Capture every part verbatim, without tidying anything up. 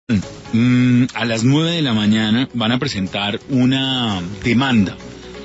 Mm, a las nueve de la mañana van a presentar una demanda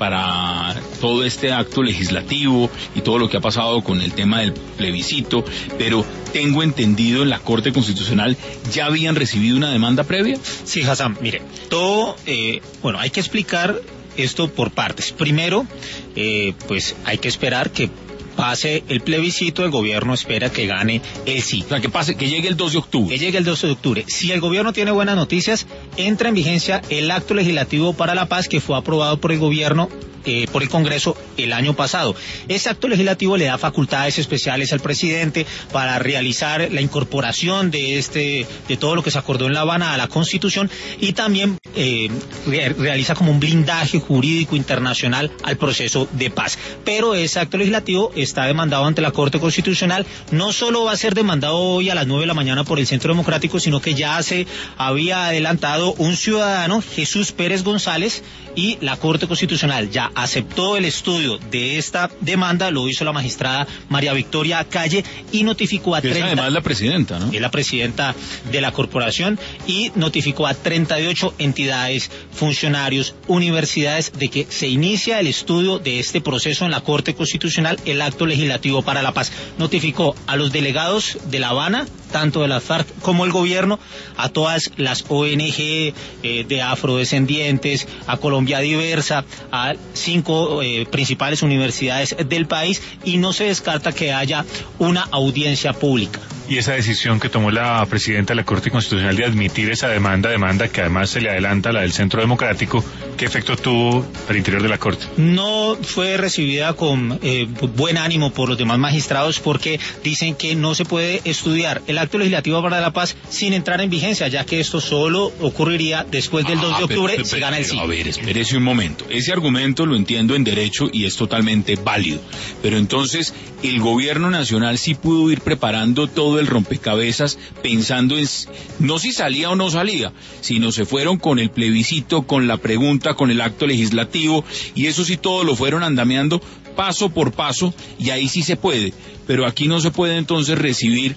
para todo este acto legislativo y todo lo que ha pasado con el tema del plebiscito, pero tengo entendido en la Corte Constitucional ya habían recibido una demanda previa. Sí, Hassan, mire, todo, eh, bueno, hay que explicar esto por partes. Primero, eh, pues hay que esperar que pase el plebiscito, el gobierno espera que gane el sí. O sea, que pase, que llegue el dos de octubre. Que llegue el dos de octubre. Si el gobierno tiene buenas noticias, entra en vigencia el acto legislativo para la paz que fue aprobado por el gobierno, eh, por el Congreso el año pasado. Ese acto legislativo le da facultades especiales al presidente para realizar la incorporación de este, de todo lo que se acordó en La Habana a la Constitución y también eh, re realiza como un blindaje jurídico internacional al proceso de paz. Pero ese acto legislativo está demandado ante la Corte Constitucional. No solo va a ser demandado hoy a las nueve de la mañana por el Centro Democrático, sino que ya se había adelantado un ciudadano, Jesús Pérez González, y la Corte Constitucional ya aceptó el estudio de esta demanda, lo hizo la magistrada María Victoria Calle y notificó a treinta... treinta... Es además la presidenta, ¿no? Es la presidenta de la corporación y notificó a treinta y ocho entidades, funcionarios, universidades de que se inicia el estudio de este proceso en la Corte Constitucional, el acto legislativo para la paz. Notificó a los delegados de La Habana, tanto de la FARC como el gobierno, a todas las O N G eh, de afrodescendientes, a Colombia Diversa, a cinco eh, principales universidades del país, y no se descarta que haya una audiencia pública. Y esa decisión que tomó la presidenta de la Corte Constitucional de admitir esa demanda, demanda que además se le adelanta a la del Centro Democrático, ¿qué efecto tuvo al interior de la Corte? No fue recibida con eh, buen ánimo por los demás magistrados, porque dicen que no se puede estudiar el acto legislativo para la paz sin entrar en vigencia, ya que esto solo ocurriría después del ah, dos de octubre, pero, pero, si gana el sí. A ver, espérese un momento. Ese argumento lo entiendo en derecho y es totalmente válido. Pero entonces, el gobierno nacional sí pudo ir preparando todo el rompecabezas pensando en no si salía o no salía, sino se fueron con el plebiscito, con la pregunta, con el acto legislativo, y eso sí todo lo fueron andamiando paso por paso, y ahí sí se puede. Pero aquí no se puede entonces recibir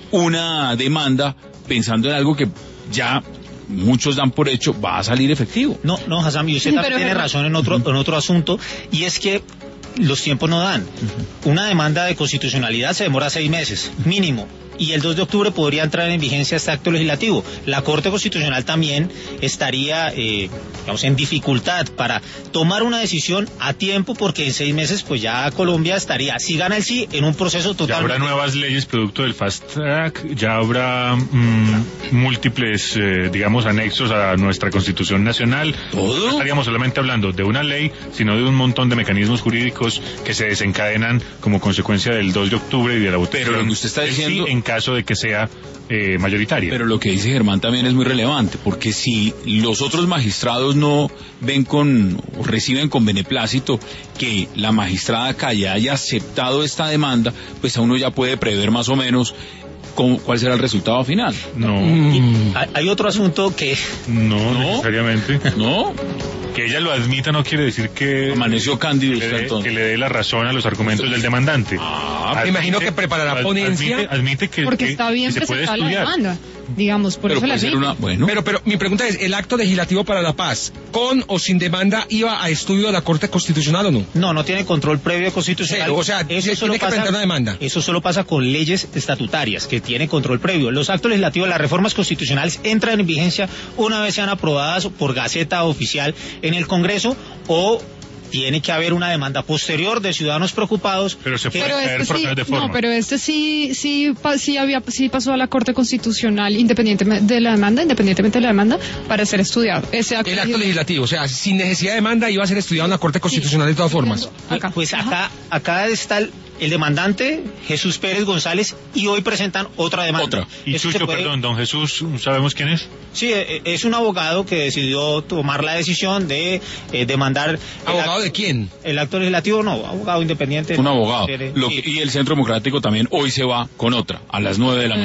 una demanda pensando en algo que ya muchos dan por hecho va a salir efectivo. No, no, Hassan, y usted sí, también tiene razón en otro, en otro asunto, y es que los tiempos no dan. Uh-huh. Una demanda de constitucionalidad se demora seis meses, mínimo. Y el dos de octubre podría entrar en vigencia este acto legislativo. La Corte Constitucional también estaría, eh, digamos, en dificultad para tomar una decisión a tiempo, porque en seis meses pues ya Colombia estaría, si gana el sí, en un proceso total. Ya habrá nuevas leyes producto del Fast Track, ya habrá mmm, múltiples, eh, digamos, anexos a nuestra Constitución Nacional. ¿Todo? No estaríamos solamente hablando de una ley, sino de un montón de mecanismos jurídicos que se desencadenan como consecuencia del dos de octubre y de la votación. Pero lo que usted está diciendo... Sí, en caso de que sea eh, mayoritaria. Pero lo que dice Germán también es muy relevante, porque si los otros magistrados no ven con, o reciben con beneplácito que la magistrada Calle haya aceptado esta demanda, pues a uno ya puede prever más o menos cómo, cuál será el resultado final. No. Mm. Hay otro asunto que... No, no, necesariamente. ¿No? Que ella lo admita no quiere decir que... Amaneció cándido que, usted, le, entonces. que le dé la razón a los argumentos del demandante. Ah, me imagino que preparará ponencia. Admite, admite que, porque que, está bien que se puede presentar estudiar. la demanda, digamos, por pero eso la puede ser una, bueno. Pero, pero mi pregunta es, ¿el acto legislativo para la paz, con o sin demanda, iba a estudio de la Corte Constitucional o no? No, no tiene control previo constitucional. Cero, o sea, eso solo tiene que pasa, presentar una demanda. Eso solo pasa con leyes estatutarias, que tienen control previo. Los actos legislativos, las reformas constitucionales entran en vigencia una vez sean aprobadas por Gaceta Oficial en el Congreso, o tiene que haber una demanda posterior de ciudadanos preocupados. Pero se puede pero caer este por sí, de forma. No, pero este sí, sí, sí, había, sí pasó a la Corte Constitucional independientemente de la demanda, independientemente de la demanda, para ser estudiado. Ese acto el acto legislativo, o sea, sin necesidad de demanda iba a ser estudiado en la Corte Constitucional sí, de todas formas. Acá. Pues acá, acá está el, el demandante, Jesús Pérez González, y hoy presentan otra demanda. Otra. Y Eso Chucho, puede... perdón, don Jesús, ¿sabemos quién es? Sí, es un abogado que decidió tomar la decisión de eh, demandar... ¿Abogado el, de quién? El acto legislativo, no, abogado independiente. Un abogado. Sí. Lo que, y el Centro Democrático también hoy se va con otra, a las nueve de la mañana.